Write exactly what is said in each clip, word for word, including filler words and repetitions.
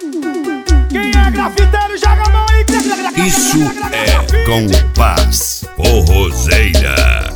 Quem é grafiteiro, joga a mão aí. Isso é Compás, forrozeira.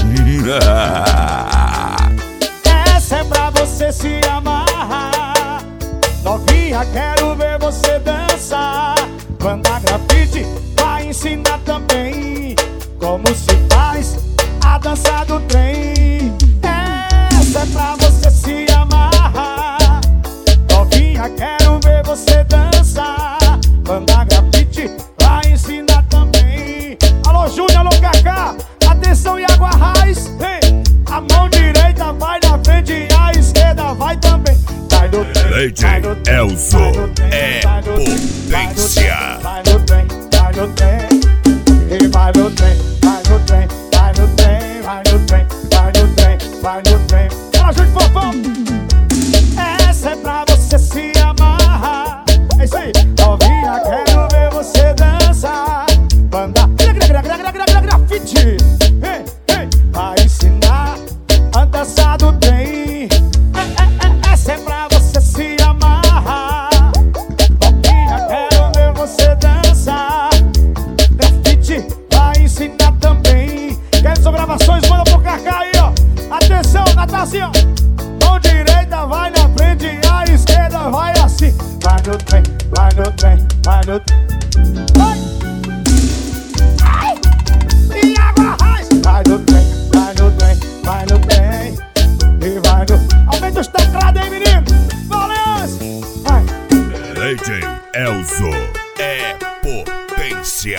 Essa é pra você se amarrar. Novinha, quero ver você dançar. Banda Grafite vai ensinar também como se faz a dança do trem. Essa é pra você se amarrar. Novinha, quero ver você dançar. Banda Grafite vai ensinar também. Alô Júnior, alô Kaká, atenção Iago Arraes. Hey, a mão direita vai na frente e a esquerda vai também. Vai no trem, Leite Elzo é potência. Vai no trem, vai no trem, e vai no trem, vai no trem, vai no trem, vai no trem, vai no trem, vai no trem. Fala, Júnior Fofão. Essa é pra você se amarrar. É isso aí. Novinha, quero ver você dançar. Banda Grafite vai ensinar a dança do trem. Essa é pra você se amarrar. Novinha, quero ver você dançar. Grafite vai ensinar também. Quer só gravações? Manda pro Kaká aí, ó. Atenção, Natácia, ó. Mão direita vai na frente e a esquerda vai assim. Vai no trem, vai no trem, vai no trem. Vai! Ai! Iago Arraes! Vai no trem, vai no trem, vai no trem. E vai no... Aumenta os teclados aí, menino! Valeu! Vai! Leite Elzo é potência.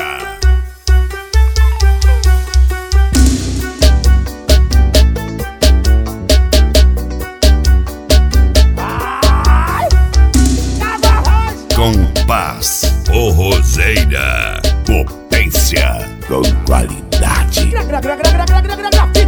Compás, forrozeira, potência com qualidade. Gra, gra, gra, gra, gra, gra, gra, gra, gra,